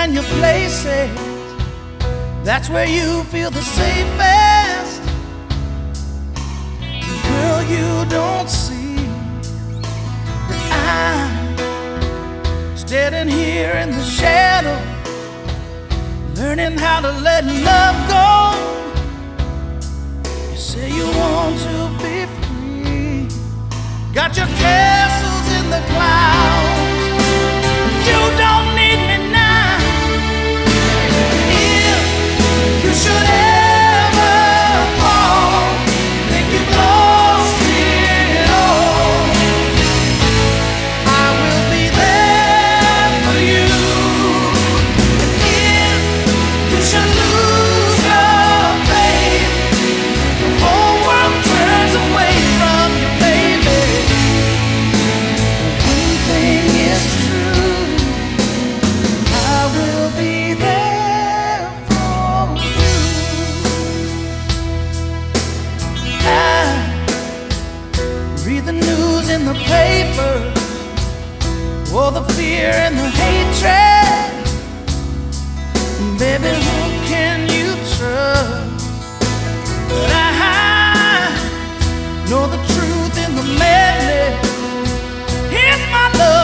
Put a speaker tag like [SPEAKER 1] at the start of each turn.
[SPEAKER 1] find your places. That's where you feel the safest. Girl, you don't see that I'm standing here in the shadow, learning how to let love go. You say you want to be free, got your castles in the clouds. You don't need me now. If you should ever fall, think you've lost it all, I will be there for you. If you should lose your faith, the whole world turns away from you, baby. One thing is true, I will be there for you. I read the news in the paper, or the fear and the hatred. Baby, who can you trust? But I know the truth in the madness. Here's my love.